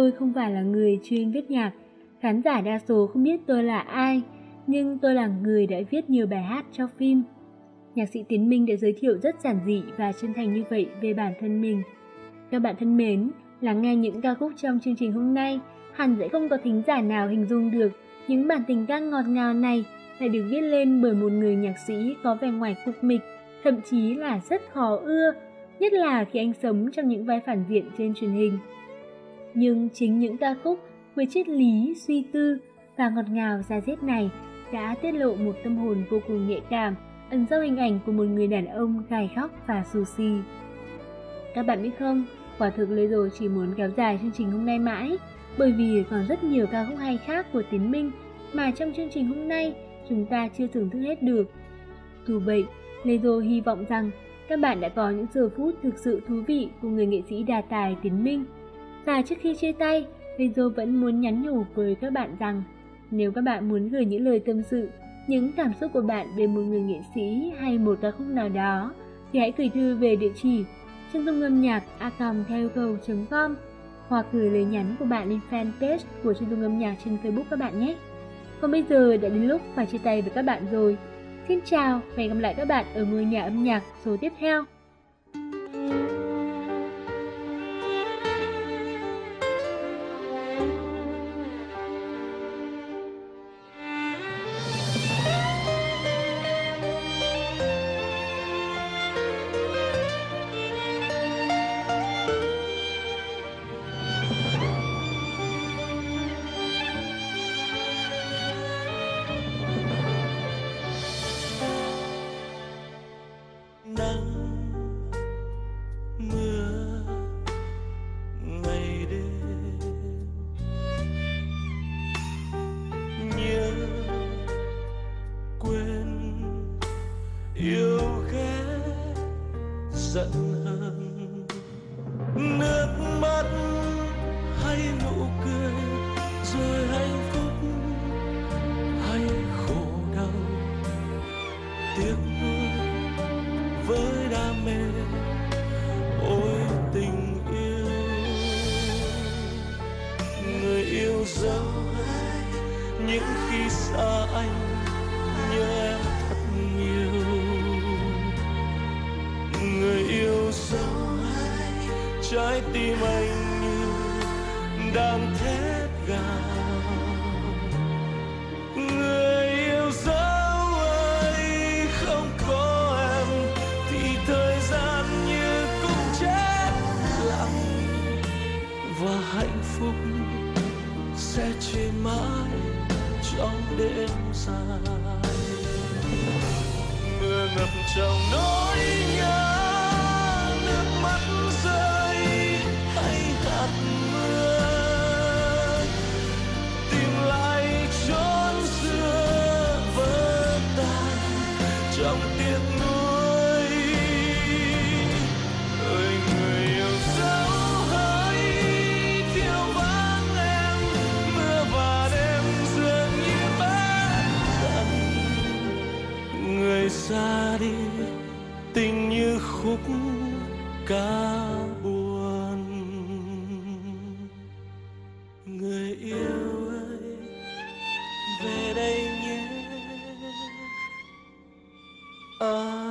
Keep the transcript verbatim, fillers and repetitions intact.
tôi không phải là người chuyên viết nhạc. Khán giả đa số không biết tôi là ai, nhưng tôi là người đã viết nhiều bài hát cho phim. Nhạc sĩ Tiến Minh đã giới thiệu rất giản dị và chân thành như vậy về bản thân mình. Các bạn thân mến, lắng nghe những ca khúc trong chương trình hôm nay, hẳn sẽ không có thính giả nào hình dung được những bản tình ca ngọt ngào này lại được viết lên bởi một người nhạc sĩ có vẻ ngoài cục mịch, thậm chí là rất khó ưa, nhất là khi anh sống trong những vai phản diện trên truyền hình. Nhưng chính những ca khúc với triết lý, suy tư và ngọt ngào da diết này đã tiết lộ một tâm hồn vô cùng nhạy cảm, ẩn sau hình ảnh của một người đàn ông gay góc và xù xì. Các bạn biết không, quả thực Lê Rồi chỉ muốn kéo dài chương trình hôm nay mãi, bởi vì còn rất nhiều ca khúc hay khác của Tiến Minh mà trong chương trình hôm nay chúng ta chưa thưởng thức hết được. Dù vậy, Lê Rồi hy vọng rằng các bạn đã có những giờ phút thực sự thú vị cùng người nghệ sĩ đa tài Tiến Minh. Và trước khi chia tay, Lê Rồi vẫn muốn nhắn nhủ với các bạn rằng nếu các bạn muốn gửi những lời tâm sự, những cảm xúc của bạn về một người nghệ sĩ hay một ca khúc nào đó, thì hãy gửi thư về địa chỉ chân dung âm nhạc a còng theo yêu cầu chấm com hoặc gửi lời nhắn của bạn lên fanpage của chân dung âm nhạc trên Facebook các bạn nhé. Còn bây giờ đã đến lúc phải chia tay với các bạn rồi. Xin chào và hẹn gặp lại các bạn ở ngôi nhà âm nhạc số tiếp theo. Yêu ghét giận hờn, nước mắt hay nụ cười, rồi hạnh phúc hay khổ đau, tiếc nuối với đam mê, ôi tình yêu. Người yêu dấu những khi xa anh, nhớ em thật nhiều. Người yêu dấu trái tim anh như đang thét gào. Người yêu dấu ơi, không có em thì thời gian như cũng chết lặng, và hạnh phúc sẽ trên mãi trong đêm dài. Mưa ngập trong nỗi nhớ, nước mắt rơi hay hạt mưa, tìm lại chốn xưa vỡ tan trong tiếc nuối. Ơi người yêu dấu hỡi, thiếu vắng em, mưa và đêm dường như bất tận. Người xa đi tình như khúc ca buồn. Người yêu ơi, về đây nhé. À